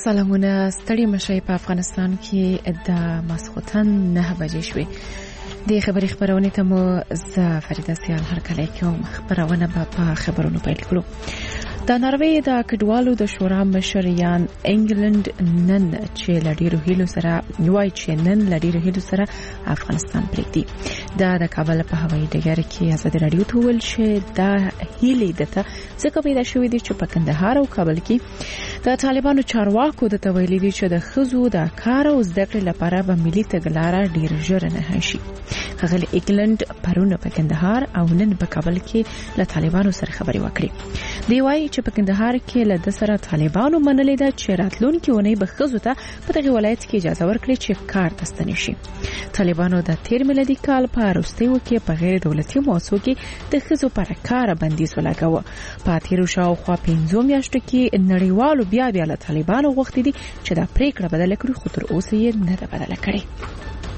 سلامونه ستړي مشي په افغانستان کې د ماسخوتن 9 بجې شوې د خبري خبرونه ته مو ز فریده سیال هر کله کوم خبرونه په خبرونو پیل کړو. د ناروې د کډوالو د شورا مشر یان انګلند نن چې لډیرو هیلو سره وایي چې نن لډیرو هیلو سره افغانستان پریږدي. د کابل په هوایي ډګر کې ازادي رادیو ته ویل چې دا هیلې دته څنګه پیدا شوې دي چې په کندهار او کابل کې د طالبانو چارواکو د تویلي دي چې د خزو د کار او زده کړې لپاره به ملي تګلارې ډیر ژر نه شي. هغه انګلند پرونه په کندهار او نن په کابل کې له طالبانو سره خبري وکړي. دی وايي چې په کندهار کې له د سره طالبانو منلې ده چې راتلونکي ونې به خزو ته په دغه ولایت کې اجازه ورکړي چې کار تستنی شي. طالبانو د 13 میلادي کال په وروستیو کې په غیر دولتي موسسو کې د خزو پر کار بندیز ولګاوه. په تیرو شاوخوا 15 میاشتو کې نړیوالو بیا له طالبانو غوښتي دي چې دا پریکړه بدله کړي خو تر اوسه یې نه ده بدله کړې.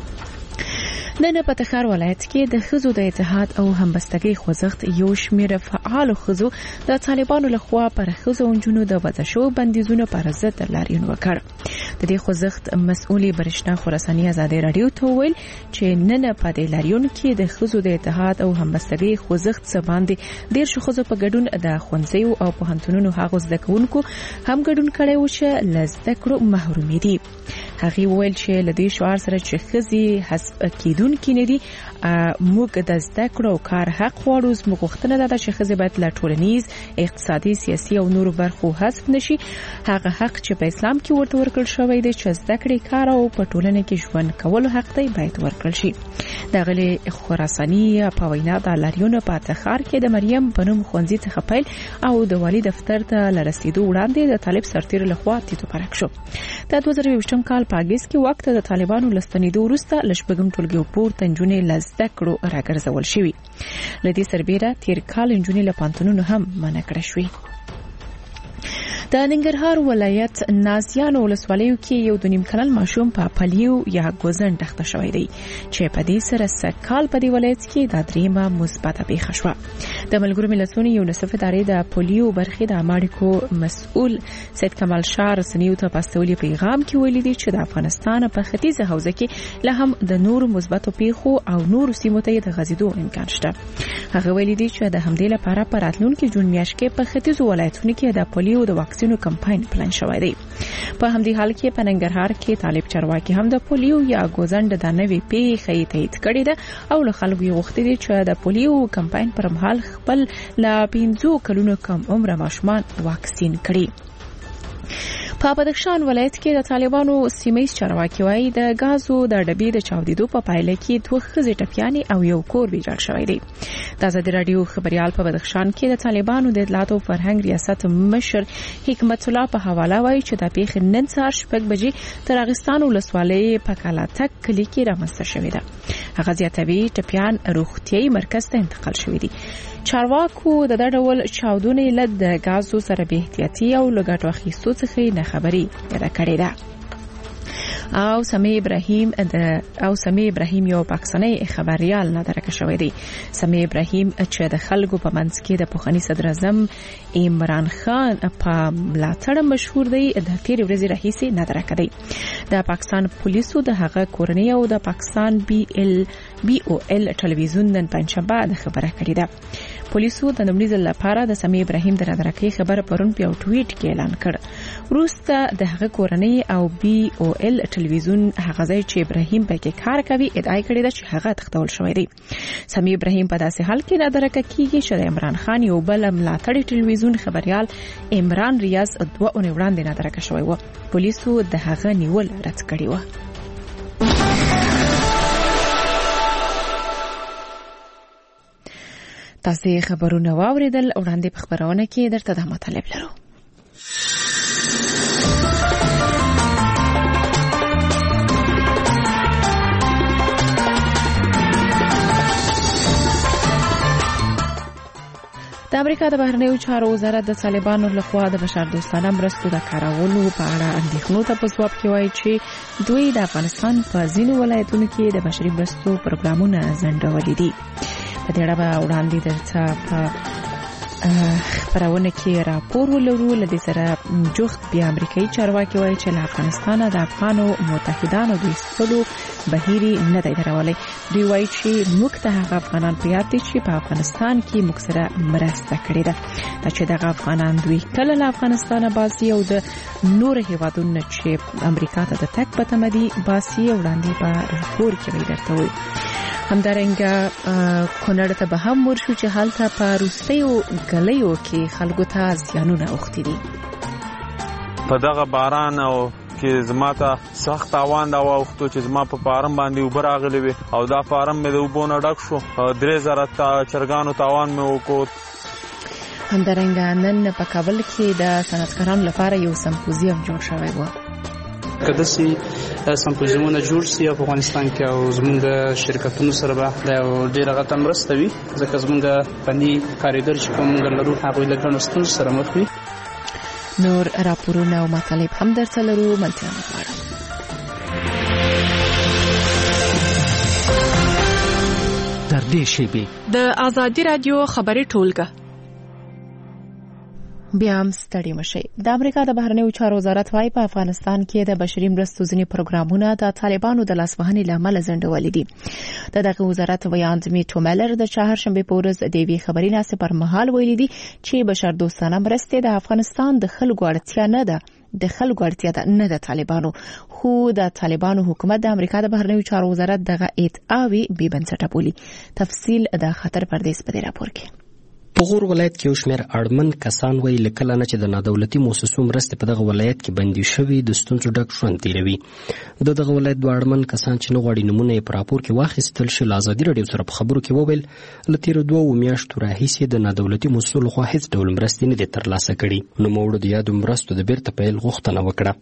نن په تخار ولایت کې د خزو د اتحاد او همبستګۍ خوځښت یو شمېر فعال خزو د طالبانو لخوا پر خزو انجونو د وځشو بندیزونو پر ضد لاریون وکړ. د دې خوځښت مسؤلي برښنا خراساني ازادي رادیو ته ویل چې نن په دې لاریون کې د خزو د اتحاد او همبستګۍ خوځښت سباندې ډیر شو خزو په ګډون د خوندزیو او پوهنتونونو هغو زده کوونکو هم ګډون کړي و چې لزده کړو محرومي دي. هغه ویل چې لدی شعار سره چې خزي حسب کېدون کې نه دي موږ د زده کړو او کار حق غواړو. زموږ غوښتنه ده چې خزي باید له ټولنیز اقتصادي سیاسي او نورو برخو حذف نشي. هغه حق چې په اسلام کې ورته ورکړل شوی دی چې زده کړې کار او په ټولنه کې ژوند کولو حق دی باید ورکړل شي. د غلي خراساني په وینا د لاریون په تخار کې د مریم بنوم خونځي څخه پیل او د والي دفتر ته لرسیدو وړاندې د طالب سرتیر لخوا تیتو پرک شو. د 2020 کال په اگست کې وخت د طالبانو لستنیدو وروسته لشبګم ټولګي پورته نجونې لزده کړو راګرځول شوی. لدی سربیره تیر کال نجونې له پانتونونو هم منع کړې شوې. د ننګرهار ولایت نازیانو ولسوالیو کې یو 2.5 کلن ماشوم په پلیو یا ګوزن تخته شوی دی چې په دې سره سکهال په دې ولایت کې د دریمه مثبته پیښه شوه. د ملګرو ملتونو یونیسف ادارې د پلیو برخې د امریکو مسؤل سید کمال شاه رسنیو ته پاستولي پیغام کې ویلي دي چې د افغانستان په ختیځه حوزه کې له هم د نورو مثبتو پیښو او نورو سیمو ته د غځېدو امکان شته. هغه ویلي دي چې د همدې لپاره په راتلونکي جون میاشت کې په ختیځو ولایتونو کې د پلیو د واکسینو کمپاین پلان شوی دی. په همدې حال کې په ننګرهار کې طالب چارواکي هم د پولیو یا ګوزند د نوې پیښې تایید کړې ده او له خلکو یې غوښتي دي چې د پولیو کمپاین پر مهال خپل لا 15 کلونو کم عمر ماشومان واکسین کړي. په بدخشان ولایت کې د طالبانو سیمې چارواکي وايي د غازو د ډبې د چاودیدو په پایله کې 2 ښځې ټپيانې او یو کور ویجاړ شوی دی. د ازادي رادیو خبريال په بدخشان کې د طالبانو د اطلاعات او فرهنګ ریاست مشر حکمت الله په حواله وايي چې د پیښې نن سهار 6 بجې تر اغستان ولسوالۍ په کالاتک کلی کې رامنځته شوې ده. هغه زیاتوي ټپيان روغتيایي مرکز ته انتقال شوی دي. چارواکو د ډول چاودنې لد د غازو سره به احتیاطي او لګټو اخیستو څخه نه خبري کړې ده. او سمیع ابراهیم یو پاکستانی خبريال نادرکه شوی دی. سمیع ابراهیم چې د خلکو په منځ کې د پوخني صدر اعظم عمران خان په ملاتړ مشهور دی. د تیر ورځې راهیسې نادرکه دی. د پاکستان پولیسو د هغه کورنۍ او د پاکستان BOL ټلویزیون نن پنځشنبه د خبره کړې ده. پولیسو د نومړي ځل لپاره د سمیع ابراهیم د نادرکې خبره پرون په ټویټ کې اعلان کړ. وروسته د هغه کورنۍ او BOL ټلویزیون هغه ځای چې ابراهیم پکې کار کوي ادعا کړې ده چې هغه تختول شوی دی. سمیع ابراهیم په داسې حال کې نادرکه کیږي چې د عمران خان یو بل ملاتړي ټلویزیون خبريال عمران ریاض 2 اونۍ وړاندې نادرکه شوی و. پولیسو د هغه نیول رد کړی و. تاسو خبرونه واوریدل. وړاندې په خبرونه کې درته د مطلب لرو. د امریکا د بهرنیو چارو وزارت د طالبانو لخوا د بشر دوستانه مرستو د کارولو په اړه اندېښنو ته په ځواب کې وایي چې دوی د افغانستان په ځینو ولایتونو کې د بشري مرستو پروګرامونه ځنډولي دي. په دې اړه وړاندې درته په خبرونه کې راپور ولرو. لدې سره جوخت بیا امریکایي چارواکي وایي چې له افغانستان د افغانو متحدانو د ایستلو بهیري نه دی درولای. دوی وایي چې موږ ته هغه افغانان په یاد دي چې په افغانستان کې موږ سره مرسته کړې ده. دا چې دغه افغانان دوی کله له افغانستان باسي او د نور هیوادونو چې امریکا ته د تک په تمه دي باسي وړاندې په راپور کې ویل درته وي. همدارنګه کونړ ته به هم ورشو چې هلته په روستیو ګلیو کې خلکو ته زیانونه اوښتي دي. په دغه باران او چې زما ته سخت تاوان دا واوښتو چې زما په فارم باندې اوبه راغلې وې او دا فارم مې د اوبو نه ډک شو. 3000 چرګانو تاوان مې وکړ. همدارنګه نن په کابل کې د صنعتکارانو لپاره یو سمپوزیم جوړ شوی و. کله چې سمپوزیمونه جوړ شي په افغانستان کې او زموږ د شرکتونو سره به د ډېر غټه مرسته وي ځکه زموږ فني کاریګر چې کوم لرو هغوی له ګڼو ستونزو سره مخ وي. نور راپورونه او مطالب هم درته لرو. ملتیا غواړم در دې شیبې د آزادي رادیو خبري ټولګه. بیا هم ستړي مشي. د امریکا د بهرنیو چارو وزارت وايي په افغانستان کې د بشري مرستو ځینې پروګرامونه د طالبانو د لاسوهنې لامل ځنډولي دي. دغه وزارت ویاند میټو میلر د چهارشنبه په ورځ د وی خبري ناسې پر مهال ویلي دي چې بشردوستانه مرستې د افغانستان د خلکو اړتیا نه ده. د خلکو اړتیا ده نه د طالبانو. خو د طالبانو حکومت د امریکا د بهرنیو چارو وزارت دغه ادعاوې بې بنسټه بولي. تفصیل د خطر پردیس په راپور کې. په غور ولایت کې یو شمېر اړمن کسان وایي له کله نه چې د نادولتي مؤسسو مرستې په دغه ولایت کې بندي شوي د ستونزو ډک ژوند تېروي. د دغه ولایت دوه اړمن کسان چې نه غواړي نومونه یې په راپور کې واخیستل شي له ازادي راډیو سره په خبرو کې وویل له تېرو 2 میاشتو راهیسې د نادولتي مؤسسو لخوا هیڅ ډول مرستې نه دي ترلاسه کړي. نوموړو د یادو مرستو د بیرته پیل غوښتنه وکړه.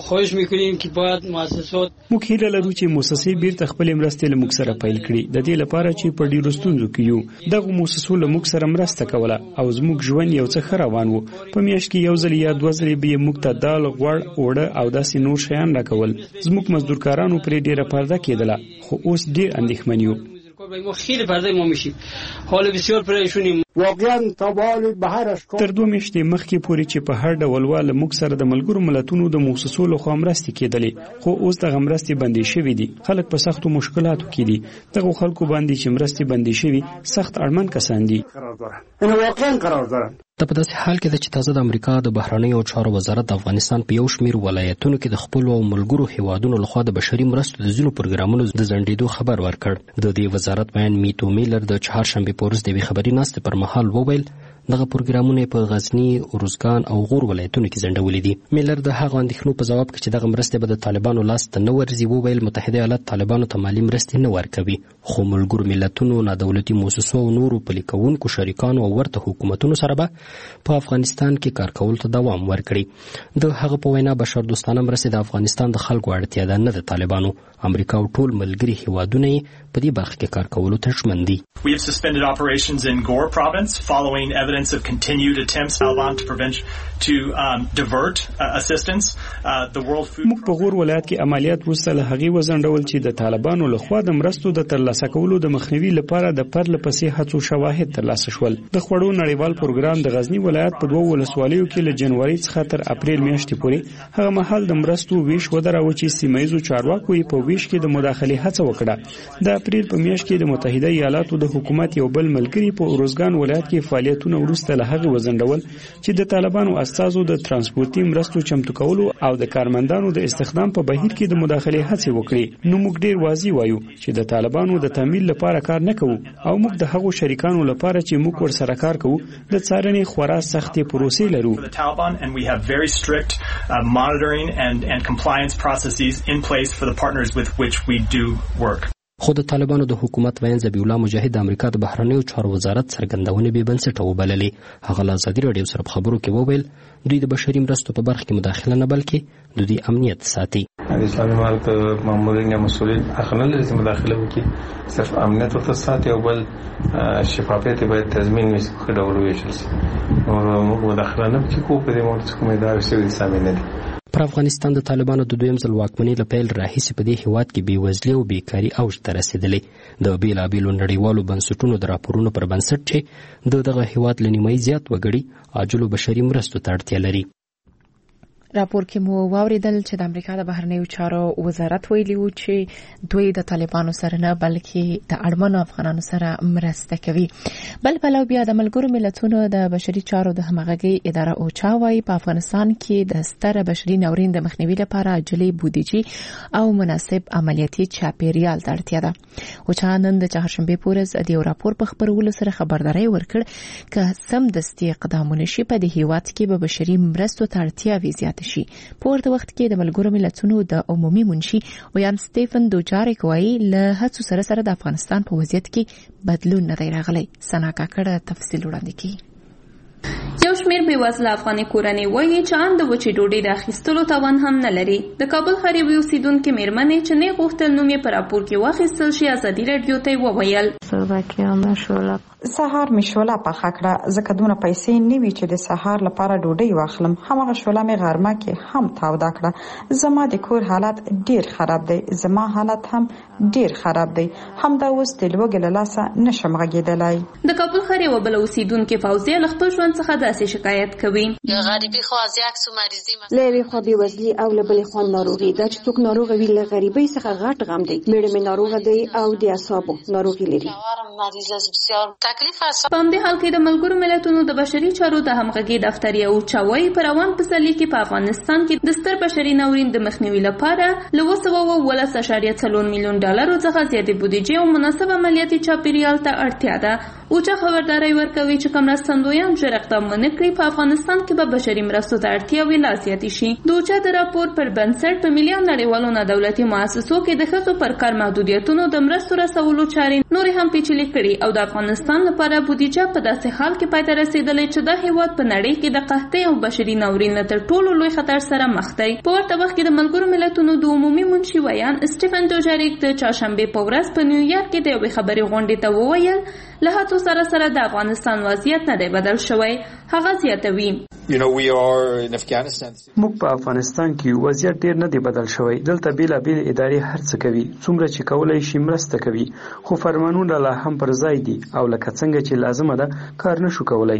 موږ هیله لرو چې مؤسسې بیرته خپلې مرستې له موږ سره پیل کړي د دې لپاره چې په ډېرو ستونزو کې یو. دغه مؤسسو له موږ سره مرسته کوله او زموږ ژوند یو څه ښه روان و. په میاشت کې یو ځل یا 2 ځلې به موږ ته دال، غوړ، اوړه او داسې نور شیان راکول. زموږ مزدورکارانو پرې ډېره پرده کېدله خو اوس ډېر اندېښمن یو. خیلی پرده ما میشیم. حال بسیار پریشونیم. واقعا تر 2 میاشتې مخکې پورې چې په هر ډول واله موږ سره د ملګرو ملتونو د مؤسسو لخوا مرستې کېدلې خو اوس دغه مرستې بندې شوې دي. خلک په سختو مشکلاتو کې دي. دغه خلکو باندې چې مرستې بندې شوې سخت اړمن کسان دي. دا په داسې حال کې ده چې تازه د امریکا د بهرنیو چارو وزارت د افغانستان په یو شمېر ولایتونو کې د خپلو او ملګرو هیوادونو لخوا د بشري مرستو د ځینو پروګرامونو د ځنډېدو خبر ورکړ. د دې وزارت بیان میټو میلر د چهارشنبې په ورځ د یوې خبري ناستې پر مهال وویل دغه پروګرامونه په غزنی، اروزګان او غور ولایتونو کې ځنډولې دي. میلر د هغه اندېښنو په ځواب کې چې دغه مرستې به د طالبانو لاس ته نه ورځي وویل متحده ایالات طالبانو ته مالي مرستې نه ورکوي خو ملګرو ملتونو، نادولتي مؤسسو او نورو پلي کوونکو شریکانو او ورته حکومتونو سره به په افغانستان کې کار کول ته دوام ورکړي. د هغه په وینا بشردوستانه مرستې د افغانستان د خلکو اړتیا ده نه د طالبانو. امریکا او ټول ملګري هیوادونه په دې برخه کې کار کولو ته ژمن دي. We have suspended operations in Gore province following evidence of continued attempts Taliban to divert assistance. The World Food موږ په غور ولایت کې عملیات وروسته له هغې وځنډول چې د طالبانو لخوا د مرستو د ترلاسه کولو د مخنیوي لپاره د پرله پسې هڅو شواهد ترلاسه شول. د خوړو نړیوال پروګرام د غزنی ولایت په 2 ولسوالیو کې له جنوري څخه تر اپریل میاشتې پورې هغه مهال د مرستو ویش ودراوه چې سیمایي چارواکو یې په ویش کې د مداخلې هڅه وکړه. د اپریل په میاشت کې د متحده ایالاتو د حکومت یو بل ملګری په اروزګان ولایت کې فعالیتونه وروسته له هغه وځنډول چې د طالبانو استازو د ترانسپورتي مرستو چمتو کولو او د کارمندانو د استخدام په بهیر کې د مداخلې هڅه وکړي. نو موږ ډیر واضح وایو چې د طالبانو د تمویل لپاره کار نه کوو او موږ د هغو شریکانو لپاره چې موږ ورسره کار کوو د څارنې خورا سختې پروسې لرو. And we have very strict monitoring and compliance processes in place for the partners with which we do work. خو د طالبانو د حکومت وین ذبیح الله مجاهد د امریکا د بهرنیو چارو وزارت څرګندونې بې بنسټه وبللې. هغه له ازادي راډیو سره په خبرو کې وویل دوی د بشري مرستو په برخه کې مداخله نه بلکې د دوی امنیت ساتي. اسلامي ملک مامورین یا مسؤلین اخنل لازم مداخله وکړي صرف امنیت ورته ساتي او بل شفافیت باید تضمین وي خو ډول ویشل شي. موږ مداخله نه کوو په دې موضوع کې مې دا څه سمې نه دي. پر افغانستان د طالبانو د دویم ځل واکمنۍ له پیل راهیسې په دې هیواد کې بېوزلي او بیکاري اوج ته رسېدلې. د بېلابېلو نړیوالو بنسټونو د راپورونو پر بنسټ چې د دغه هیواد له نیمایي زیات وګړي عاجلو بشري مرستو ته اړتیا لري. راپور کې مو واوریدل چې د امریکا د بهرنیو چارو وزارت ویلي و چې دوی د طالبانو سره نه بلکې د اړمنو افغانانو سره مرسته کوي. بل پلو بیا د ملګرو ملتونو د بشري چارو د همغږي اداره اوچا وايي په افغانستان کې د ستر بشري ناورین د مخنیوي لپاره عاجلي بودیجې او مناسب عملیاتي چاپیریال ته اړتیا ده. اوچا نن د چهارشنبه پورې د یو راپور په خبرولو سره خبرداري ورکړ چې سمدستي اقدامونه شي په دې هیواد کې به بشري مرستو ته اړتیا وي زیات شي. په ورته وخت کې د ملګرو ملتونو د عمومي منشي ویان سټیفن دوجاریک وایي له هڅو سره سره د افغانستان په وضعیت کې بدلون نه دی راغلی. سنا کاکړه تفصیل وړاندې کوي. یو شمیر بېوزله افغاني کورنۍ وایي چې ان د وچې ډوډۍ د اخیستلو توان هم نه لري. د کابل ښار یوې اوسیدونکې مېرمنې چې نه غوښتل نوم یې په راپور کې واخیستل شي ازادي راډیو ته وویل سهار می شوله پخه کړه ځکه دونه پیسې نه وي چې د سهار لپاره ډوډۍ واخلم. همغه شوله می غرمه کې هم تاوده کړه. زما د کور حالت ډیر خراب دی. زما حالت هم ډیر خراب دی. همدا اوس د لوګي له لاسه نشم غږیدلای. د کابل ښار یوه بله اوسیدونکې فوزیه له خپل ژوند څخه داسې شکایت کوي. غریبي خو از یک سو مریضي له یوې خوا بېوزلي او له بلې خوا ناروغي. دا چې څوک ناروغه وي له غریبۍ څخه غټ غم دی. مېړه مې ناروغه دی او د اعصابو ناروغي لري. په همدې حال کې د ملګرو ملتونو د بشري چارو د همغږي دفتر یو چاوي په روان پسرلي کې په افغانستان کې د ستر بشري ناورین د مخنیوي لپاره له 212.4 میلیون ډالرو څخه زیاتې بودیجې او مناسب عملیاتي چاپیریال ته اړتیا ده. اوچا خبرداري ورکوي چې کوم مرستندویان ژر اقدام ونه کړي په افغانستان کې به بشري مرستو ته اړتیا وي لا زیاتې شي. د اوچا د راپور پر بنسټ په مليان نړیوالو نه دولتي مؤسسو کې د ښځو پر کار محدودیتونو د مرستو رسولو چارې نورې هم پیچلې کړي او د افغانستان لپاره بودیجه په داسې حال کې پای ته رسیدلې چې د هیواد په نړۍ کې د قحطۍ او بشري ناورین تر ټولو لوی خطر سره مخ دی. په ورته وخت کې د ملګرو ملتونو د عمومي منشي ویان سټیفن دوجاریک د چهارشنبې په ورځ په نیویارک کې د یوې خبري غونډې ته وویل له هڅو سره سره د افغانستان وضعیت نه دی بدل شوی. هغه زیاتوي موږ په افغانستان کې وضعیت ډیر نه دی بدل شوی. دلته بیلابیل ادارې هر څه کوي څومره چې کولای شي مرسته کوي خو فرمانونه لا هم پر ځای دي او لکه څنګه چې لازمه ده کار نشو کولای.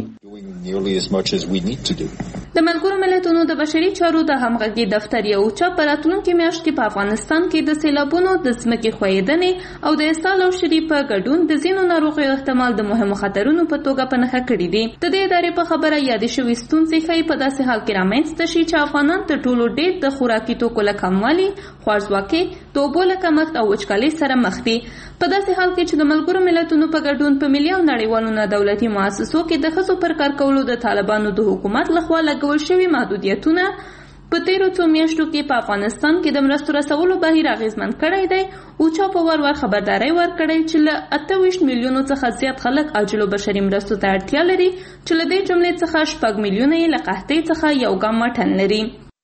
د ملګرو ملتونو د بشري چارو د همغږي دفتر یو چا په راتلونکي میاشت کې په افغانستان کې د سیلابونو د ځمکې ښویېدنې او د اسهال او شری په ګډون د ځینو ناروغیو احتمال د مهمو خطرونو په توګه په نښه کړي دي. د دې ادارې په خبره یادې شوې ستونزې ښایي په داسې حال کې رامنځته شي چې افغانان تر ټولو ډېر د خوراکي توکو له کموالي، خوارځواکۍ، د اوبو له کمښت او وچکالۍ سره مخ دي. په داسې حال کې چې د ملګرو ملتونو په ګډون په ملي او نړیوالو نه دولتي مؤسسو کې د ښځو پر کار کولو د طالبانو د حکومت لخوا لګول شوي محدودیتونه په تیرو څو میاشتو کې په افغانستان کې د مرستو رسولو بهیر اغیزمن کړی دی. اوچا په ور خبرداری ورکړی چې له 28 میلیونو څخه زیات خلک عاجلو بشري مرستو ته اړتیا لري چې له دې جملې څخه 6 میلیونه یې له قحطۍ څخه یو ګام مټن لري.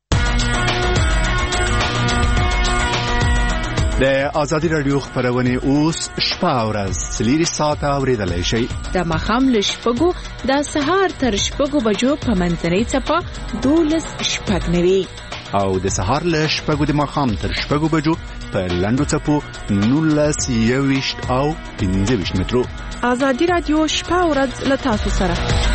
د آزادی رادیو خبرونه اوس شپه او ورځ 3 ساعته اوریدلای شئ. د ماښام له شپږو د سهار تر شپږو بجو په منځنۍ څپه 12:09 او د سهار له شپږو د ماښام تر شپږو بجو په لنډو څپو 19:20 او 15 مترو. آزادی رادیو شپه او ورځ له تاسو سره.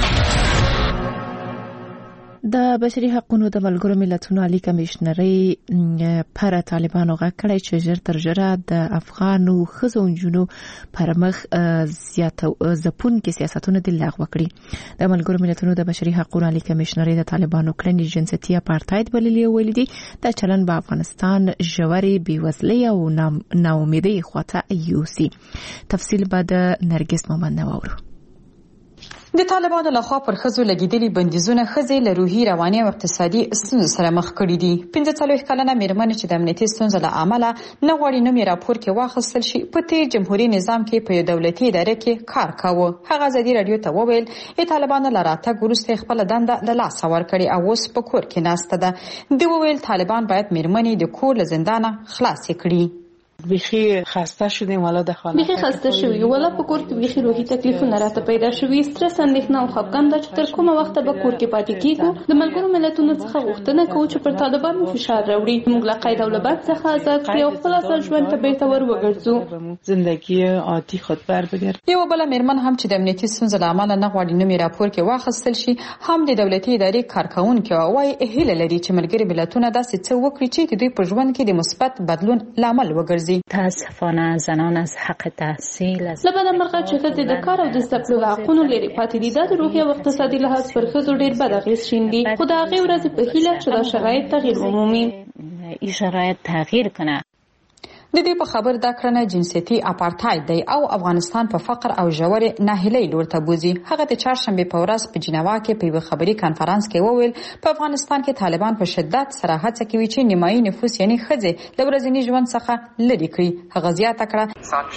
د بشري حقوقو د ملګرو ملتونو عالی کمشنري پر طالبانو غږ کړی چې ژر تر ژره د افغانو ښځو او نجونو پر مخ زیاتو ځپونکي سیاستونه د لغوه کړي. د ملګرو ملتونو د بشري حقوقو عالی کمشنري د طالبانو کړنې جنسیتي اپارټاید بللي ویل دي د چلن په افغانستان ژورې بېوزلۍ او ناامیدۍ خواته یوسي. تفصیل به د نرګس محمد نواورو. د طالبانو لخوا پر ښځو لګیدلي بندیزونه ښځې له روحي، رواني او اقتصادي ستونزو سره مخ کړي دي. 45 کلنه مېرمنې چې د امنیتي ستونزو له امله نه غواړي نوم یې راپور کې واخیستل شي، په تیر جمهوریت نظام کې په یو دولتي اداره کې کار کاوه. هغه ازادي رادیو ته وویل چې طالبانو له راتګ وروسته خپل دنده له لاسه ورکړې او اوس په کور کې ناسته ده. دوی وویل طالبان باید مېرمنې د کور له زندانه خلاصې کړي. بیخی خسته شدیم والا د خانه بیخي خسته شوی ولا په کور کې بیخي روحي تکلیفونه راته پیدا شوي سترس اندېښنه او خفګان دا چې تر کومه وخته به کور کې پاتې کیږو د ملګرو ملتونو څخه غوښتنه کوو چې پر طالبانو فشار راوړي موږ له قید او له بند څخه آزاد کړي او خپل اصل ژوند ته بیرته ور وګرځو زندگی عادي خود بر بگرد. یو بل میرمن هم چې د امنیتي ستونزو له امله نه غواړي نومي راپور کې واخیستل شي هم د دولتي ادارې کارکونکو وايي هیله لري چې ملګري ملتونه داسې څه وکړي چې د دوی په ژوند کې د مثبت بدلون لامل وګرځي. متاسفانه زنان از حق تحصیل لبنه مرغه چې ښځې د کار او د زده کړو له حقونو لرې پاتې دي دا د روحي او اقتصادي لحاظ پر ښځو ډېر بد اغېز شیندي خو د هغې ورځې په هیله چې دا شرایط تغییر ومومي این شرایط تغییر کنه. د دې په خبر دا کړنه جنسيتي اپارټاید دی او افغانستان په فقر او ژورې ناهیلۍ لور ته بوزي. هغه د چهارشنبه په ورځ په جنیوا کې په یو خبري کانفرنس کې وویل په افغانستان کې طالبان په شدت سره هڅه کوي چې نیمایي نفوس یعنی ښځې د ورځني ژوند څخه لرې کړي. هغه زیاته کړه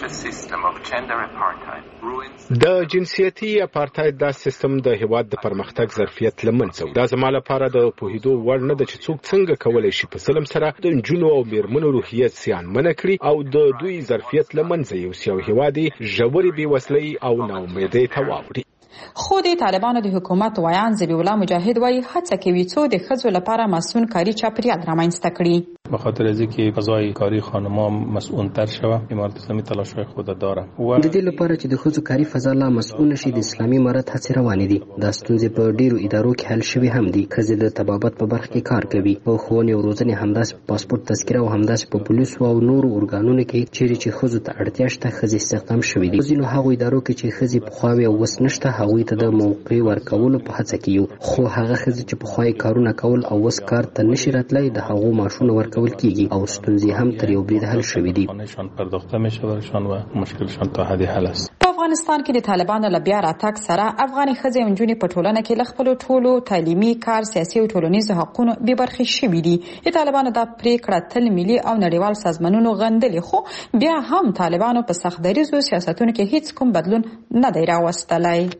د جنسيتي اپارټاید دا سیستم د هیواد د پرمختګ ظرفیت لمنځه وړي. دا زما لپاره د پوهیدو وړ نه ده چې څوک څنګه کولای شي په سلم سره د نجونو او میرمنو روحیت زیانمنه کړي او د دوی ظرفیت لمنځه یوسي او هیواد ژورې بېوسلۍ او ناامیدۍ ته واوړي. خو د طالبانو د حکومت وایان ذبیح الله مجاهد وایي هڅه کوي څو د ښځو لپاره مسئول کاری چاپیریال رامنځته کړي. به خاطر از اینکه فضای کاری خانم‌ها مسئول‌تر شوه امارت اسلامی تلاش‌های خود داره د دې لپاره چې د ښځو کاری فضا لا مسئول شي د اسلامي امارت هڅې روانې دي. دا ستونزې په ډیرو ادارو کې حل شوي هم دي. ښځې د طبابت په برخه کې کار کوي په ښوونې او روزنې همداسې په پاسپورت تذکره او همداسې په پولیسو او نورو ارګانونو کې چیرې چې ښځو ته اړتیا شته ښځې استخدام شوي دي. ځینو هغو ادارو کې چې ښځې پخوا وي او اوس نشته هغوی ته د موقع ورکولو په هڅه کې یو خو هغه ښځې چې پخوا یې کارونه کول او اوس کار ته نشي راتلی د هغو معاشونه ورکول کیږي او ستونزې هم تر یو برید حل شوې دي. پرداخته میشه برشان و مشکلشان تا حد حل است. په افغانستان کې د طالبانو له بیا راتګ سره افغاني ښځې او نجونې په ټولنه کې له خپلو ټولو تعلیمي کار سیاسي او ټولنیزو حقونو بې برخې شوي دي. د طالبانو دا پریکړه تل ملي او نړیوال سازمانونو غندلې خو بیا هم طالبانو په سخت دریځو سیاستونو کې هیڅ کوم بدلون نه دی راوستلی.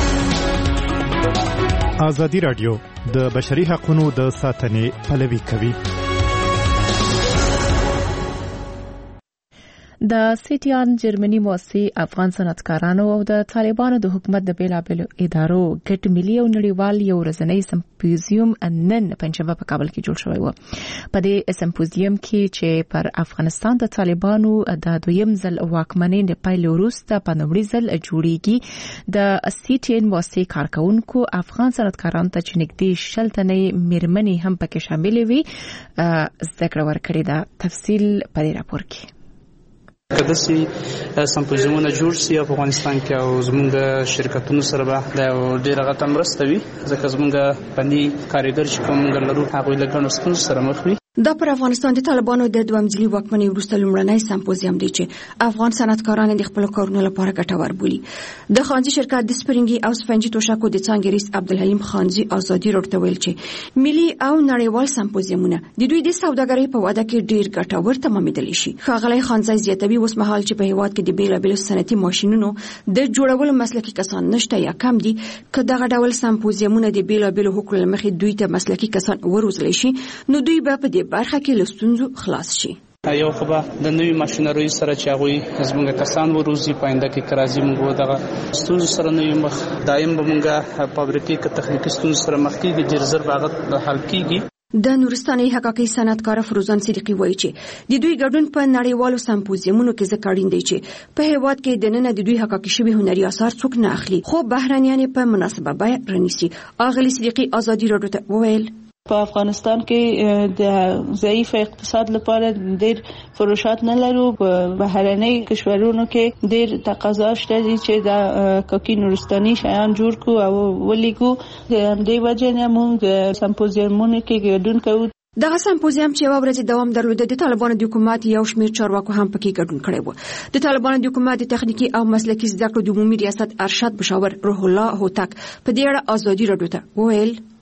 ازادي راډیو د بشري حقوقو د ساتنې پلوي کوي. د سیټیان جرمني موسسې افغان صنعتکارانو او د طالبانو د حکومت د بیلابیلو ادارو ګډ ملي او نړیوال یو ورځنی سمپوزیوم نن پنځمه په کابل کې جوړ شوی و. په دې سمپوزیوم کې چې پر افغانستان د طالبانو د دویم ځل واکمنۍ د پیل وروسته په لومړي ځل جوړیږي د سیټیان موسسې کارکونکو افغان صنعتکارانو ته چې نږدې 60 تنې میرمنې هم پکې شامل وي زده کړه ورکړې ده. تفصیل په دې راپور کې. کله چې سمپوزیمونه جوړ شي په افغانستان کې او زموږ د شرکتونو سره به د ډیره غټه مرسته وي ځکه زموږ فني کاریګر چې کوم لرو هغه له ګڼو ستونزو سره مخ وي. دا پر افغانستان د طالبانو د دویم ځلي واکمنۍ وروسته لومړنی سمپوزیم دی چې افغان صنعتکاران د خپل کارونو لپاره ګټور بولي. د خانزي شرکت د سپرینګي او سفنجي توشکو د څنګه رئیس عبدالحلیم خانزي ازادي راډیو ویل چې ملي او نړیوال سمپوزیمونه د دوی د سوداګرۍ په وده کې ډیر ګټور تمامېدلی شي. ښاغلی خانزي زیاتوي اوس مهال چې په هیواد کې د بیلابیلو صنعتي ماشینونو د جوړولو مسلکي کسان نشته یا کم دي که دغه ډول سمپوزیمونه د بیلابیلو حقوقو لمخې دوی ته مسلکي کسان وروزلی شي نو دوی به په برخه کې لستونزو خلاص شي. یو خو به د نوې ماشینرۍ سره چې هغوی زموږ کسان وروزي په آینده کې که راځي موږ دغه ستونزو سره نه یو مخ دایم به موږ فابریکې که تخنیکي ستونزو سره مخ کېږي ډېر ژر به هغه حل کېږي. د نورستاني حقاقي صنعتکار فروزان صدیقي وایي چې د دوی ګډون په نړیوالو سمپوزیمونو کې ځکه اړین دی چې په هیواد کې دننه د دوی حقاقي شوي هنري اثار څوک نه اخلي خو بهرنیان په مناسبه بیه رانیسي. اغلی صدیقي ازادي راډیو ته وویل په افغانستان کې د ضعیف اقتصاد لپاره ډېر فروشات نه لرو. په بهرنۍ کشورونو کې ډېر تقاضا شته چې د کاکي نورستاني شیان جوړ کو او ولیکو. د دې وجه نه موږ د سمپوزیمونو کې ګډون کوو. دغه سمپوزیم چې یو ورځ دوام درلود د طالبانو د حکومت یو شمېر چارواکو هم پکې ګډون کړی و. د طالبانو د حکومت د تخنیکی او مسلکي زده کړو د عمومي ریاست ارشد مشاور روح الله هوتک په دې اړه ازادي راډیو ته وویل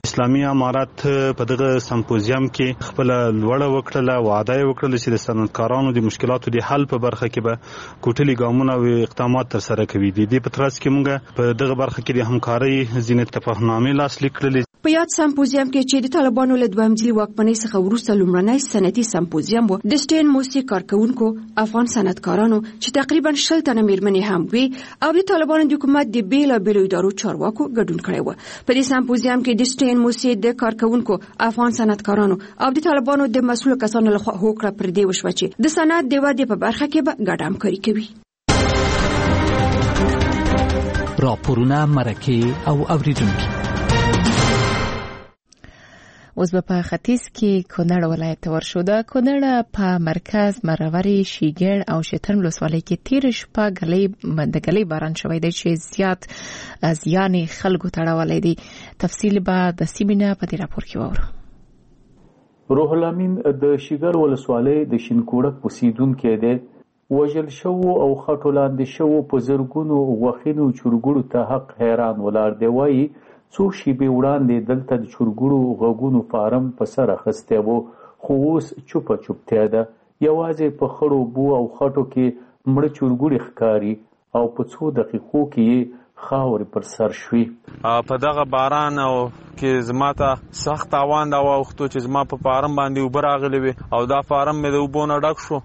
اسلامي امارات په دغه سمپوزیم کې خپل لوړه وکړه وعده وکړه چې د صنعتکارانو د مشکلاتو د حل په برخه کې به کوټلي ګامونه او اقدامات تر سره کوي. د دې په ترڅ کې موږ په دغه برخه کې د همکارۍ ځینې تفاهمنامې لاسلیک کړلې. په یاد سمپوزیم کې چې د طالبانو له دویم ځلي واکمنۍ څخه وروسته لومړنی صنعتي سمپوزیم و، د سټین موسسې کارکونکو افغان صنعتکارانو چې تقریبا 100 تنه میرمنې هم وي او د طالبانو د حکومت د بیلابیلو ادارو چارواکو ګډون کړی و. په دې سمپوزیم کې د سټین موسسې د کارکونکو افغان صنعتکارانو او د طالبانو د مسؤل کسانو لخوا هوکړه پر دې وشوه چې د صنعت د ودې په برخه کې به ګډه همکاري کوي. راپورونه مرکه او اوریدونکي. اوس په ختیځ کې کونړ ولایت ته ورشو. د کونړ په مرکز مروري، شیګړ او شترم ولسوالۍ کې تیر شپه د ګلۍ باران شوی دی چې زیات زیان خلکو ته اړولی دی. تفصیل به د سیمینه په دې راپور کې واورو. روح الامین د شیګړ ولسوالۍ د شینکوړک اوسیدونکی دی. وژل شوو او خټو لاندې شوو په زرګونو غوښینو چرګوړو ته حق حیران ولاړ دی. وایي څو شیبې وړاندې دلته د چرګوړو غوږونو فارم په سر اخیستی و، خو اوس چوپه چوپتیا ده. یوازې په خړو بو او خټو کې مړه چرګوړي ښکاري او په څو دقیقو کې یې خاورې پر سر شوي. په دغه باران او کې زما ته سخت تاوان دا واوښتو چې زما په فارم باندې اوبه راغلې وې او دا فارم مې د اوبو نه ډک شو.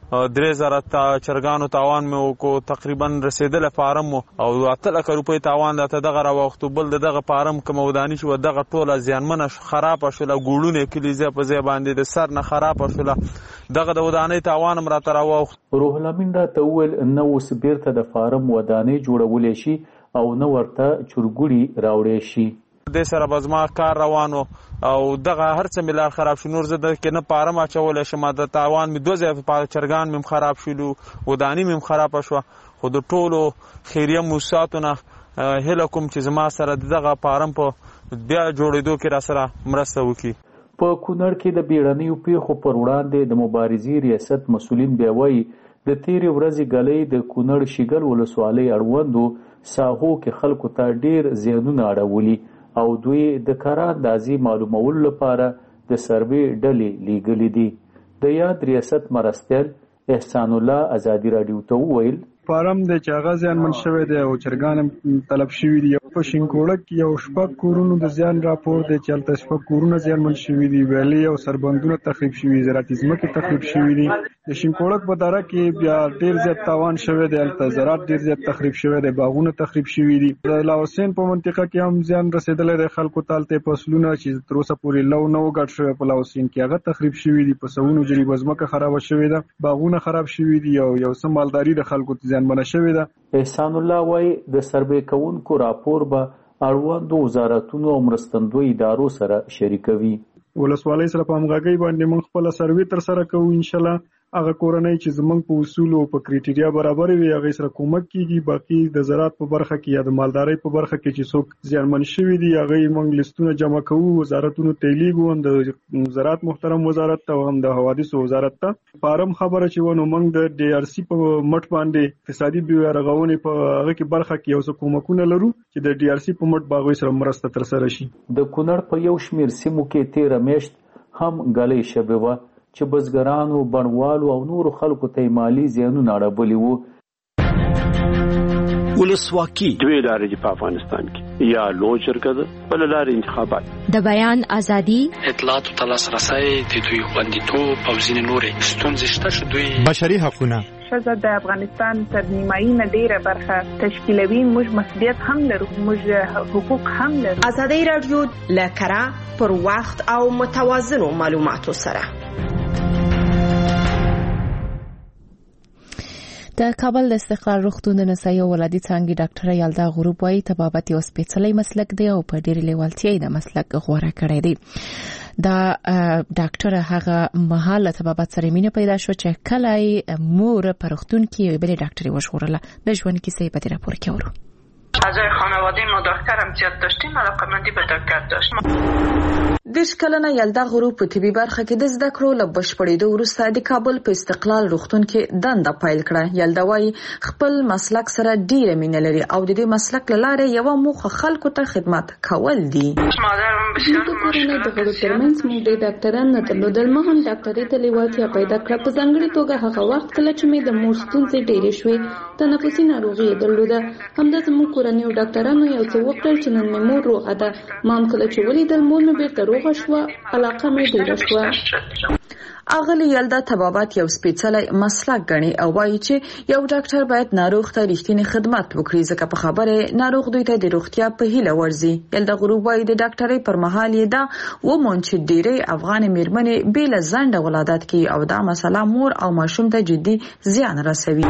3000 چرګانو تاوان مې وکړو، تقریبا رسېدلی فارم و او 8 لکه روپۍ تاوان درته دغه راواوښتو. بل د دغه فارم کومه وداني چې وه دغه ټوله زیانمنه خرابه شوله، ګوړونه یې کلي ځای په ځای باندې د سر نه خرابه شوله. دغه د ودانۍ تاوان هم راته راواوښت. روح الامین راته وویل نه اوس بیرته د فارم ودانۍ جوړولی شي او نه ورته چرګوړي راوړی شي. دې سره به زما کار روان و او دغه هر څه مې لار خراب شو. نور زه دلته نه پارم اچولی شم، د تاوان مې 2 ځایه چرګان مې خراب شولو، وداني مې خرابه شوه. خو د ټولو خیریه موسساتو نه هیله کوم چې زما سره دغه فارم په بیا جوړېدو کې را سره مرسته وکړي. په کونړ کې د بیړنیو پیښو پر وړاندې د مبارزې ریاست مسؤلین بیا وایي د تیرې ورځې ګلۍ د کونړ شیګل ولسوالۍ اړوندو ساحو کې خلکو ته ډیر زیانونه اړولي او دوی د کار اندازې معلومولو لپاره د سروې ډلې لیږلي دي. د یاد ریاست مرستیال احسان الله ازادي راډیو ته وویل فارم د چاغه زیانمن شوی دی او چرګان طلب شوي دي. په شینکوړک یو شپږ کورونو د زیان راپور دی چې هلته شپږ کورونه زیانمن شوي دي، ویلې او سربندونه تخریب شوي، زراعتي ځمکې تخریب شوي دي. د شینکوړک په دره کې بیا ډیر زیات تاوان شوی دی، هلته زراعت ډیر زیات تخریب شوی دی، باغونه تخریب شوي دي. د لاوسین په منطقه کې هم زیان رسېدلی دی خلکو ته. هلته فصلونه چې تر اوسه پورې لو نه و ګډ شوی په لاوسین کې هغه تخریب شوي دي، په سوونو جریبه ځمکه خرابه شوې ده، باغونه خراب شوي دي او یو څه مالداري د خلکو ته زیانمنه شوې ده. احسان الله وایي د سروې کوونکو راپور به اړوندو وزارتونو او مرستندوی ادارو سره شریکوي. ولسوالۍ سره په همغږۍ باندې موږ خپله سروې ترسره کوو. انشاءالله هغه کورنۍ چې زموږ په اصولو او په کرایټیریا برابر وي هغې سره کومک کیږي. باقي د زراعت په برخه کې یا د مالدارۍ په برخه کې چې څوک زیانمن شوي دي هغې موږ لیستونه جمع کوو، وزارتونو ته یې لیږو، هم د زراعت محترم وزارت ته او هم د حوادثو وزارت ته. فارم خبره چې و نو موږ د ډي آر سی په مټ باندې اقتصادي بیا رغونې په هغه کې برخه کې یو څه کومکونه لرو چې د ډي آر سی په مټ به هغوی سره مرسته ترسره شي. د کونړ په یو شمېر سیمو کې تېره میاشت هم ګلۍ شوې وه چې بزګرانو، بڼوالو او نورو خلکو ته مالي زیانونه اړولي وو. ولسواکي دوی لارې دي په افغانستان کې، یا لوی جرګه ده بله لارې انتخابات. د بیان ازادي، اطلاعاتو ته لاسرسی، د دوی خوندیتوب او ځینې نورې ستونزې شته چې دوی بشري حقونه ښځه د افغانستان تر نیمایي نه ډېره برخه تشکیلوي. موږ مسؤلیت هم لرو، موږ حقوق هم لرو. ازادي راډیو له کره پر وخت او متوازنو معلوماتو سره د کابل د استقلال روغتون د نسایي او ولادي څانګې ډاکټره یلدا غروب وایي طبابت یو سپېڅلی مسلک دی او په ډېرې لیوالتیا یې د مسلک غوره کړی دی. دا ډاکټره هغه مهال له طبابت سره مینه پیدا شو چې کله یې مور په روغتون کې یوې بلې ډاکټرې وژغورله. د ژوند کیسه یې په دې راپور کې اورو. اعضای خانواده ما دکتر هم زیاد داشتیم، علاقه‌مندی به دکتر داشت. 10 کلنه یلدا غروب په طبي برخه کې د زده کړو له بشپړېدو وروسته د کابل په استقلال روغتون کې دنده پیل کړه. یلدا وايي خپل مسلک سره ډیره مینه لري او د دې مسلک لاره یو موخه خلکو ته خدمت کول دي. مادرم بسیار مشکل د غړو ترمنځ موږ د ډاکټرانو نه درلودل، ما هم ډاکټري ته لیوالتیا پیدا کړه. په ځانګړي توګه هغه وخت کله چې مې د مور ستونزې ډېرې شوې، تنفسي ناروغي یې درلوده. همدا زموږ کورنۍ او ډاکټرانو یو څه وکړل چې نن مې مور روغه ده. ما هم کله چې ولیدل مور مې بیرته روغه شوه، علاقه مې ډیره شوه. اغلی یلدا طبابت یو سپیڅلی مسلک ګڼي او وایي چې یو ډاکټر باید ناروغ ته رښتینی خدمت وکړي، ځکه په خبره ناروغ دوی ته د روغتیا په هیله ورځي. یلدا غروب وایي د ډاکټرۍ پر مهال یې دا وموند چې ډېرې افغان میرمنې بې له ځنډه ولادت کوي او دا مسله مور او ماشوم ته جدي زیان رسوي.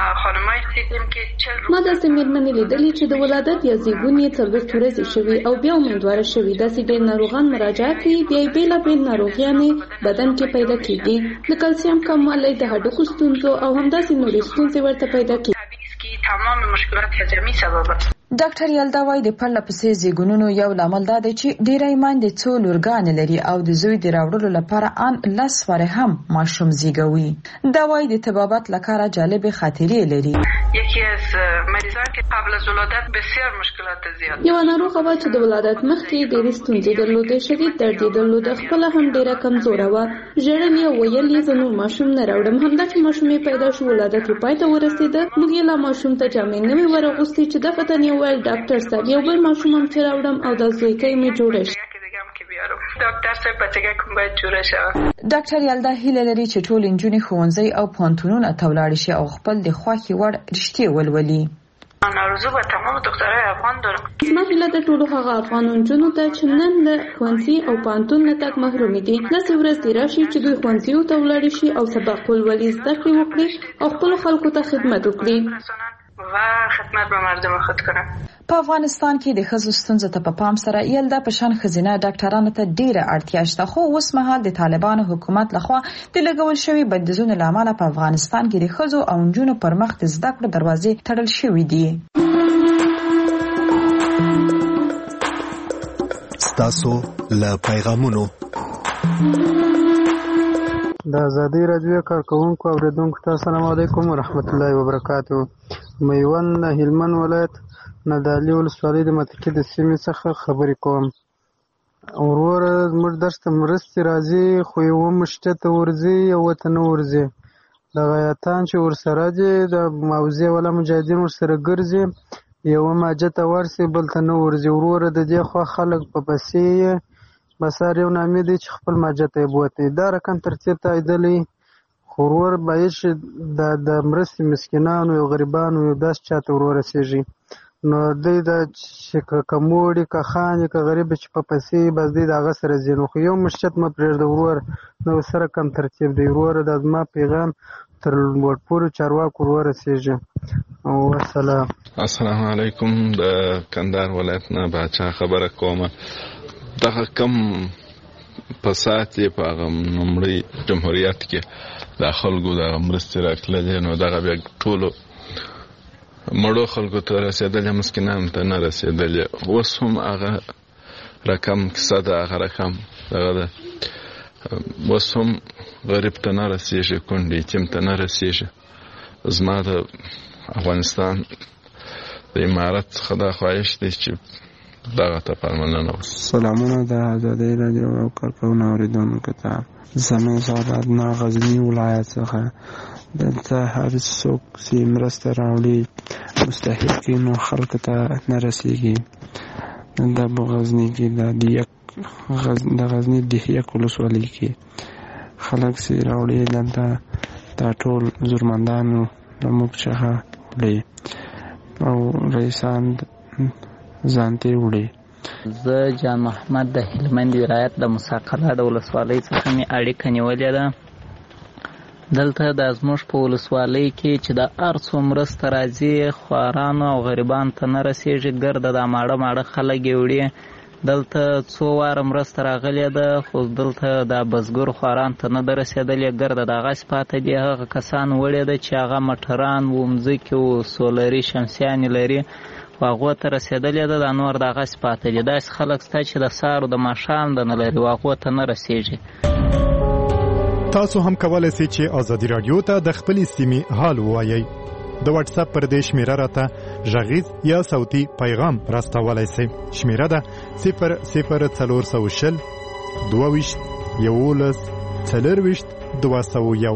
ما داسې میرمنې لیدلې چې د ولادت یا زیږون یې 4 ورځې شوي او بیا امیندواره شوي. داسې ډېر ناروغان مراجعه کوي، بیا یې بېلابېل ناروغیانې بدن کې پیدا کېږي، د کلسیم کموالی، د هډوکو ستونزو او همداسې نورې ستونزې ورته پیدا کېږي. تمام مشکلات هضمي سبب است. ډاکټر یلدا وايي د پرله پسې زیږونونو یو لامل دا دی چې ډېری میندې څو لورګانې لري او د زوی د راوړلو لپاره ان 10 واره هم ماشوم زیږوي. دا وايي د طبابت لپاره جالب خاطرې لري. یکی از مریضان که قبل از ولادت بسیار مشکلات زیاد. یو ناروغه و چې د ولادت مخکې ډېرې ستونزې درلودې، شدید درد یې درلوده، خپل هم ډېره کمزوره و. ژړل یې ویل یې زه نور ماشوم نه راوړم. همدا چې ماشوم یې پیدا شو، ولادت یې پای ته ورسېده. موږ یې لا ماشوم ته جامې نه وې ورغوستې چې دغه ته ویل ډاکټر صاحب یو بل ماشوم هم چې راوړم او د زویکۍ مې جوړه شي. ډاکټر صاحب بچګه کوم باید جوړه شي. ډاکټر یلدا هیله لري چې ټول نجونې ښوونځي او پوهنتونونه ته ولاړ شي او خپل د خوښې وړ رښتې ولولي. آرزو به تمام دکترای افغان دارم. زما هیله د ټولو هغه افغان نجونو ته چې نن له ښوونځي او پوهنتون نه تګ محروم دي، داسې ورځ دې راشي چې دوی ښوونځیو ته ولاړ شي او سبق ولولي، زده کړې وکړي او خپلو خلکو ته خدمت وکړي و خدمت به مردم خود کنه. په افغانستان کې د ښځو ستونزو ته په پام سره یلدا په شان ښځینه ډاکټرانو ته ډیره اړتیا شته، خو اوس مهال د طالبانو حکومت لخوا د لګول شوی بندیزونو له امله په افغانستان کې د ښځو او نجونو پر مخ د زده کړو دروازې تړل شوې دي. ستاسو له پیغامونو د ازادي راډیو کارکونکو اوریدونکو ته السلام علیکم ورحمت الله وبرکاتہ. میوند هلمند ولایت ندالي ولسوالۍ د متکې د سیمې څخه خبرې کوم. ورور موږ درسته مرستې راځي خو یو مشته ته ورځي یو ته نه ورځي. د غیاتان چې ورسره دي د موضوع ولا مجاهدین ورسره ګرځي، یو ماجه ته ورسي بل ته نه ورځي. ورور د دې خو خلک په پسې بسار یو نامې دی چې خپل ماجه ته بوتي. دا رقم ترتیب ته ایدلی ورور باید د مرستې مسکینانو او غریبانو یو داس چاته ورور رسیږي. نو دوی د کموړي که خانې که غریب چې په پسې بس دوی د هغه سره ځي. نو خو یو مشچت مه پرېږده ورور، نو سره کم ترتیب دی. ورور دا زما پیغام تر لوړپوړو چارواکو ورسیږي. والسلام. السلام علیکم. د کندهار ولایت نه باچا خبره کومه. دغه کم فساد یې په هغه لومړي جمهوریت کې د خلکو د مرستې راکړلې، نو دغه بیا ټولو مړو خلکو ته رسېدلې، مسکینانو ته نه رسېدلې. اوس هم هغه رقم کیسه ده، هغه رقم دغه ده. اوس هم غریب ته نه رسېږي، کونډې یتیم ته نه رسېږي. زما د افغانستان د امارت څخه دا خواهش دی چې دغه ته پاملرنه وشي. سلامونه د ازادۍ راډیو او کارکونکو اوریدونکو ته. زموږ نه غزني ولایت څخه دلته هر څوک چې مرسته راوړي مستحق نو خلکو ته نه رسیږي. د غزني کې د غزني د یک ولسوالۍ کې خلک چې راوړي دلته دا ټول زورمندانو موږ څخه وړي او رئیسان ځانته وړي. زه جان محمد د هلمند ولایت د مساقله د ولسوالۍ څخه مې اړیکه نیولې ده. دلته د زموږ په ولسوالۍ کې چې د هر څو مرسته راځي خوارانو او غریبانو ته نه رسېږي. ګرده دا ماړه ماړه خلک یې وړي. دلته څو واره مرسته راغلې ده خو دلته د بزګر خوارانو ته نه ده رسېدلې. ګرده د هغسې پاته دي هغه کسان وړې ده چې هغه مټران و، مځکې و، سولري شمسیانې لري هغو ته رسېدلې ده. دا نور دغسې پاتې دي. داسې خلک شته چې د سهار د ماښام د نه لري هغو ته نه رسېږي. تاسو هم کولای شئ چې ازادي رادیو ته د خپلې سیمې حال ووایئ. د واتس اپ پر دې شمیره راته غږیز یا صوتي پیغام راستولای شئ. شمیره ده 00420 22 11 40 201.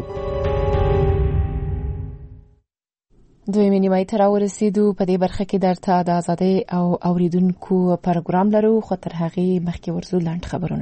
دویمې نیمایي ته راورسېدو. په دې برخه کې درته د ازادۍ او اوریدونکو پروګرام لرو، خو تر هغې مخکې ورځو لاند خبرونه.